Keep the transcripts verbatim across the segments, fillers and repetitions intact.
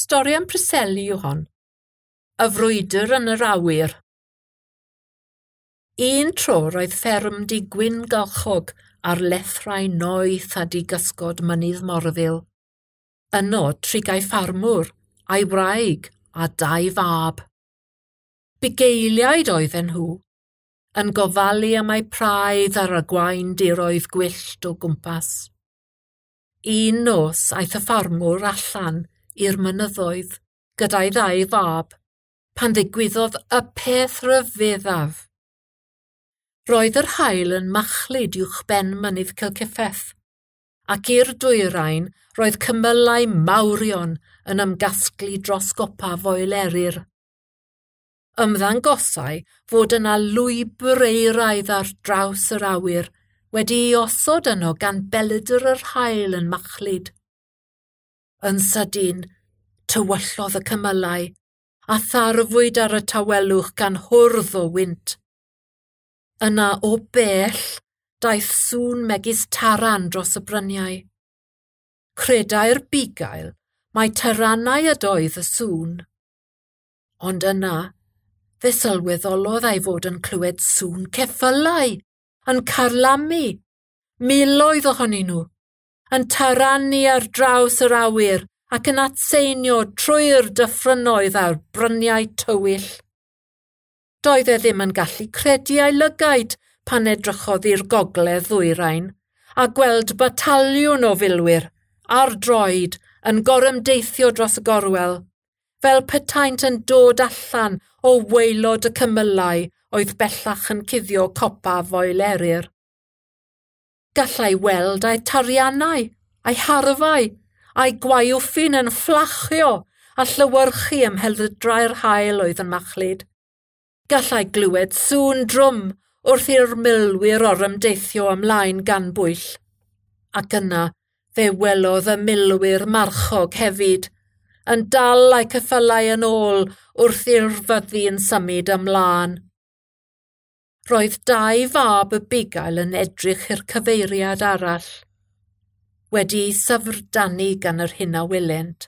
Stori'n Preseli yw hon. Y frwydr yn yr awyr. Un tro roedd fferm digwyn galchog ar lethrau noeth a digysgod mynydd Morfil. Yno trigau ffarmwr, a'i wraig a dau fab. Bugeiliaid oedden nhw, yn gofalu am ei praidd ar y gwain diroedd gwyllt o gwmpas. Un nos aeth y ffarmwr allan i'r mynyddoedd gyda'i ddau fab, pan ddigwyddodd y peth rhyfeddaf. Roedd yr haul yn machlud uwchben mynydd Cilciffeth, ac i'r dwyrain roedd cymylau mawrion yn ymgasglu dros gopa foel eryr. Ymddangosai fod yna lwybr eiraidd ar draws yr awyr wedi'i osod yno gan beledr yr haul yn machlud. Yn sydyn, tywyllodd y cymylau, a tharfwyd ar y tawelwch gan hwrdd o wynt. Yna o bell, daeth sŵn megis taran dros y bryniau. Credai'r bugail mae taranau ydoedd y sŵn. Ond yna, fe sylweddolodd ei fod yn clywed sŵn ceffylau, yn carlamu, miloedd ohonyn nhw, yn taranu ar draws yr awyr ac yn atseinio trwy'r dyffrynoedd a'r bryniau tywyll. Doedd e ddim yn gallu credu ei lygaid pan edrychodd i'r gogledd ddwyrain a gweld bataliwn o filwyr ar droed yn gorymdeithio dros y gorwel, fel petaint yn dod allan o waelod y cymylau oedd bellach yn cuddio copa foel eryr. Gallai weld ei tariannau, ei harfau, a'i gwaywffin yn fflachio a llywyrchu ymheldrau'r haul oedd yn machlud. Gallai glywed sŵn drwm wrth i'r milwyr orymdeithio ymlaen gan bwyll, ac yna fe welodd y milwyr marchog hefyd, yn dal ei ceffylau yn ôl wrth i'r fyddi yn symud ymlaen. Roedd dau fab y bugail yn edrych i'r cyfeiriad arall, wedi'i syfrdanu gan yr hyn a wylent.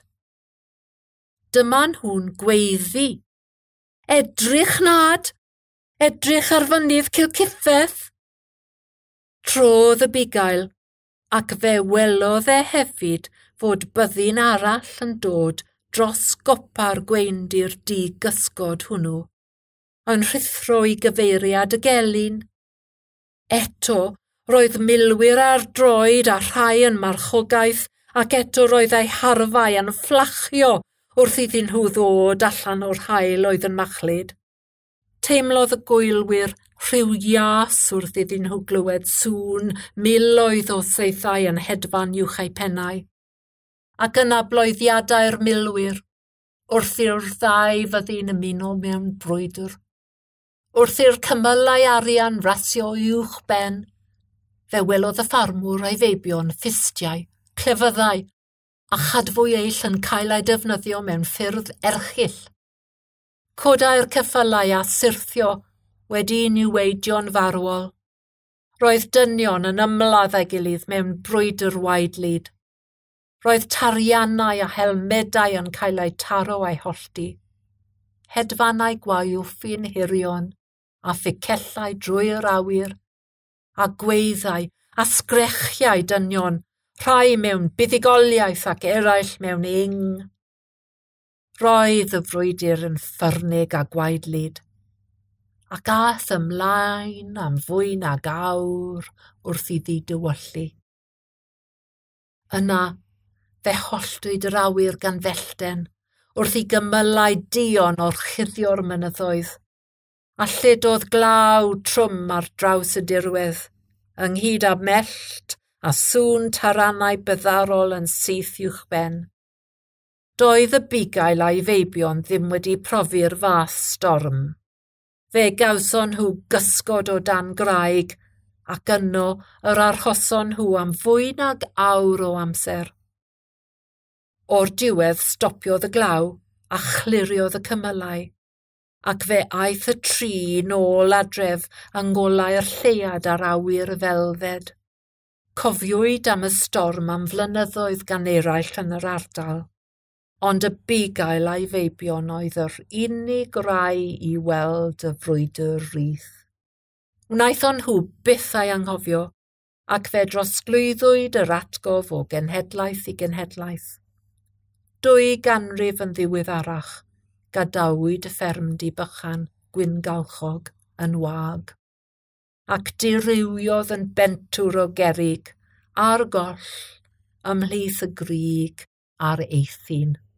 Dyma nhw'n gweiddi. Edrych nad! Edrych ar fynydd Cilciffeth! Trodd y bugail, ac fe welodd e hefyd fod byddin arall yn dod dros gopa'r gweindir digysgod hwnnw, yn rhithro i gyfeiriad y gelyn. Eto, roedd milwyr ar droed a rhai yn marchogaeth, ac eto roedd ei harfau yn fflachio wrth iddyn nhw ddod allan o'r haul oedd yn machlud. Teimlodd y gwylwyr rhyw ias wrth iddyn nhw glywed sŵn miloedd o saethau yn hedfan uwch eu pennau, ac yna bloeddiadau'r milwyr, wrth i'r ddau fyddi'n ymuno mewn brwydr. Wrth i'r cymylau arian rasio uwch ben, fe welodd y ffarmwr ei feibion ffistiau, clefyddau, a chadfwy eill yn cael ei defnyddio mewn ffyrdd erchyll. Codai'r ceffylau a syrthio wedi niweidio'n farwol. Roedd dynion yn ymladd ei gilydd mewn brwydr waedlyd. Roedd tariannau a helmedau yn cael eu taro eu hollti. Hedfannau gwaywffin hirion a fficellau drwy'r awyr, a gweiddau a sgrechiau dynion, rhai mewn buddigoliaeth ac eraill mewn ing. Roedd y frwydr yn ffyrnig a gwaedlyd, ac aeth ymlaen am fwy nag awr wrth iddi dywyllu. Yna, fe holltwyd yr awyr gan fellten, wrth i gymylau dion o'r chudio'r mynyddoedd, a lledodd glaw trwm ar draws y dirwedd, ynghyd â mellt a sŵn tarannau byddarol yn syth uwchben. Doedd y bugail a'i feibion ddim wedi profi'r fath storm. Fe gawson nhw gysgod o dan graig, ac yno yr arhoson nhw am fwy nag awr o amser. O'r diwedd stopiodd y glaw a chliriodd y cymylau, ac fe aeth y tri nôl adref yng ngolau'r lleiad ar awyr felfed. Cofiwyd am y storm am flynyddoedd gan eraill yn yr ardal, ond y bugail a'i feibion oedd yr unig rai i weld y frwydr rith. Wnaeth ond nhw byth ei anghofio, ac fe drosglwyddwyd yr atgof o genhedlaeth i genhedlaeth. Dwy ganrif yn ddiweddarach, gadawyd y ffermdy bychan gwyngalchog yn wag, ac dirywiodd yn bentwr o gerrig a'r goll ymhlith y grig a'r eithin.